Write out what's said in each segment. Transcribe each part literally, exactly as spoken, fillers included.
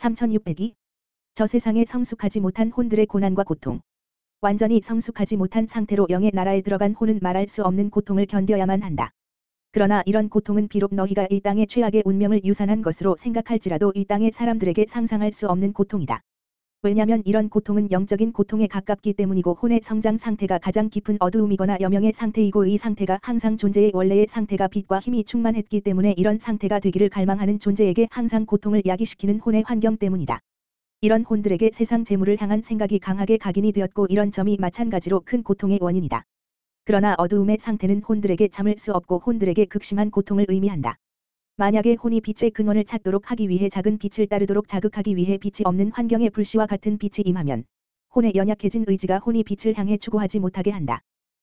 삼천육백이. 저 세상에 성숙하지 못한 혼들의 고난과 고통. 완전히 성숙하지 못한 상태로 영의 나라에 들어간 혼은 말할 수 없는 고통을 견뎌야만 한다. 그러나 이런 고통은 비록 너희가 이 땅의 최악의 운명을 유산한 것으로 생각할지라도 이 땅의 사람들에게 상상할 수 없는 고통이다. 왜냐하면 이런 고통은 영적인 고통에 가깝기 때문이고 혼의 성장 상태가 가장 깊은 어두움이거나 여명의 상태이고 이 상태가 항상 존재의 원래의 상태가 빛과 힘이 충만했기 때문에 이런 상태가 되기를 갈망하는 존재에게 항상 고통을 야기시키는 혼의 환경 때문이다. 이런 혼들에게 세상 재물을 향한 생각이 강하게 각인이 되었고 이런 점이 마찬가지로 큰 고통의 원인이다. 그러나 어두움의 상태는 혼들에게 참을 수 없고 혼들에게 극심한 고통을 의미한다. 만약에 혼이 빛의 근원을 찾도록 하기 위해 작은 빛을 따르도록 자극하기 위해 빛이 없는 환경에 불씨와 같은 빛이 임하면 혼의 연약해진 의지가 혼이 빛을 향해 추구하지 못하게 한다.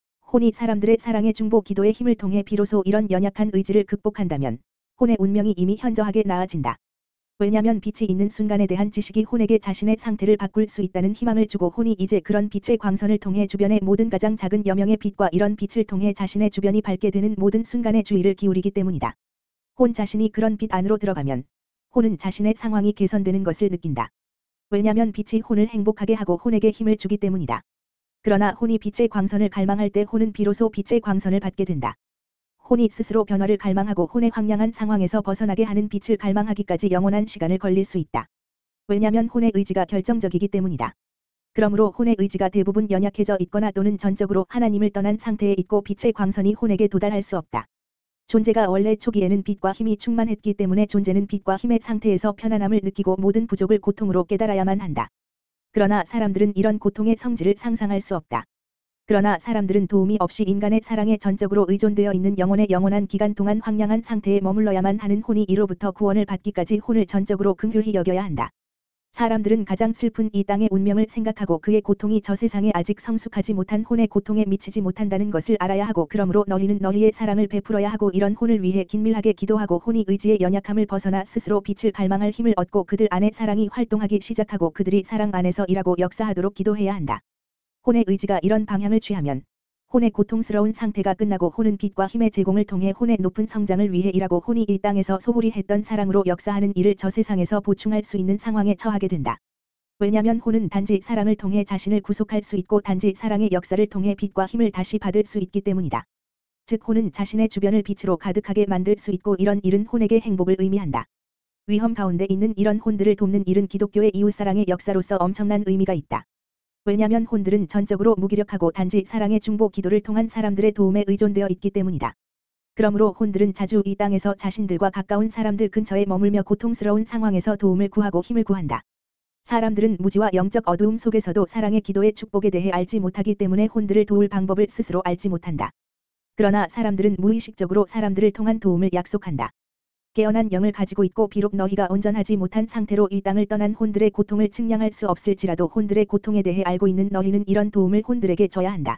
혼이 사람들의 사랑의 중보 기도의 힘을 통해 비로소 이런 연약한 의지를 극복한다면 혼의 운명이 이미 현저하게 나아진다. 왜냐하면 빛이 있는 순간에 대한 지식이 혼에게 자신의 상태를 바꿀 수 있다는 희망을 주고 혼이 이제 그런 빛의 광선을 통해 주변의 모든 가장 작은 여명의 빛과 이런 빛을 통해 자신의 주변이 밝게 되는 모든 순간에 주의를 기울이기 때문이다. 혼 자신이 그런 빛 안으로 들어가면 혼은 자신의 상황이 개선되는 것을 느낀다. 왜냐하면 빛이 혼을 행복하게 하고 혼에게 힘을 주기 때문이다. 그러나 혼이 빛의 광선을 갈망할 때 혼은 비로소 빛의 광선을 받게 된다. 혼이 스스로 변화를 갈망하고 혼의 황량한 상황에서 벗어나게 하는 빛을 갈망하기까지 영원한 시간을 걸릴 수 있다. 왜냐하면 혼의 의지가 결정적이기 때문이다. 그러므로 혼의 의지가 대부분 연약해져 있거나 또는 전적으로 하나님을 떠난 상태에 있고 빛의 광선이 혼에게 도달할 수 없다. 존재가 원래 초기에는 빛과 힘이 충만했기 때문에 존재는 빛과 힘의 상태에서 편안함을 느끼고 모든 부족을 고통으로 깨달아야만 한다. 그러나 사람들은 이런 고통의 성질을 상상할 수 없다. 그러나 사람들은 도움이 없이 인간의 사랑에 전적으로 의존되어 있는 영혼의 영원한 기간 동안 황량한 상태에 머물러야만 하는 혼이 이로부터 구원을 받기까지 혼을 전적으로 긍휼히 여겨야 한다. 사람들은 가장 슬픈 이 땅의 운명을 생각하고 그의 고통이 저 세상에 아직 성숙하지 못한 혼의 고통에 미치지 못한다는 것을 알아야 하고 그러므로 너희는 너희의 사랑을 베풀어야 하고 이런 혼을 위해 긴밀하게 기도하고 혼이 의지의 연약함을 벗어나 스스로 빛을 갈망할 힘을 얻고 그들 안에 사랑이 활동하기 시작하고 그들이 사랑 안에서 일하고 역사하도록 기도해야 한다. 혼의 의지가 이런 방향을 취하면 혼의 고통스러운 상태가 끝나고 혼은 빛과 힘의 제공을 통해 혼의 높은 성장을 위해 일하고 혼이 이 땅에서 소홀히 했던 사랑으로 역사하는 일을 저 세상에서 보충할 수 있는 상황에 처하게 된다. 왜냐하면 혼은 단지 사랑을 통해 자신을 구속할 수 있고 단지 사랑의 역사를 통해 빛과 힘을 다시 받을 수 있기 때문이다. 즉 혼은 자신의 주변을 빛으로 가득하게 만들 수 있고 이런 일은 혼에게 행복을 의미한다. 위험 가운데 있는 이런 혼들을 돕는 일은 기독교의 이웃사랑의 역사로서 엄청난 의미가 있다. 왜냐하면 혼들은 전적으로 무기력하고 단지 사랑의 중보 기도를 통한 사람들의 도움에 의존되어 있기 때문이다. 그러므로 혼들은 자주 이 땅에서 자신들과 가까운 사람들 근처에 머물며 고통스러운 상황에서 도움을 구하고 힘을 구한다. 사람들은 무지와 영적 어두움 속에서도 사랑의 기도의 축복에 대해 알지 못하기 때문에 혼들을 도울 방법을 스스로 알지 못한다. 그러나 사람들은 무의식적으로 사람들을 통한 도움을 약속한다. 깨어난 영을 가지고 있고 비록 너희가 온전하지 못한 상태로 이 땅을 떠난 혼들의 고통을 측량할 수 없을지라도 혼들의 고통에 대해 알고 있는 너희는 이런 도움을 혼들에게 줘야 한다.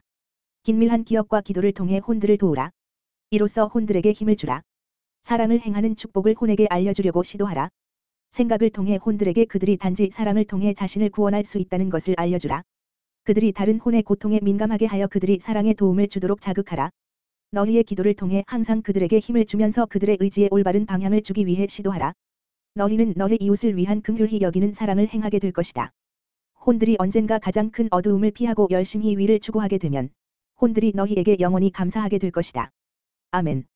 긴밀한 기억과 기도를 통해 혼들을 도우라. 이로써 혼들에게 힘을 주라. 사랑을 행하는 축복을 혼에게 알려주려고 시도하라. 생각을 통해 혼들에게 그들이 단지 사랑을 통해 자신을 구원할 수 있다는 것을 알려주라. 그들이 다른 혼의 고통에 민감하게 하여 그들이 사랑의 도움을 주도록 자극하라. 너희의 기도를 통해 항상 그들에게 힘을 주면서 그들의 의지에 올바른 방향을 주기 위해 시도하라. 너희는 너희 이웃을 위한 긍휼히 여기는 사랑을 행하게 될 것이다. 혼들이 언젠가 가장 큰 어두움을 피하고 열심히 위를 추구하게 되면 혼들이 너희에게 영원히 감사하게 될 것이다. 아멘.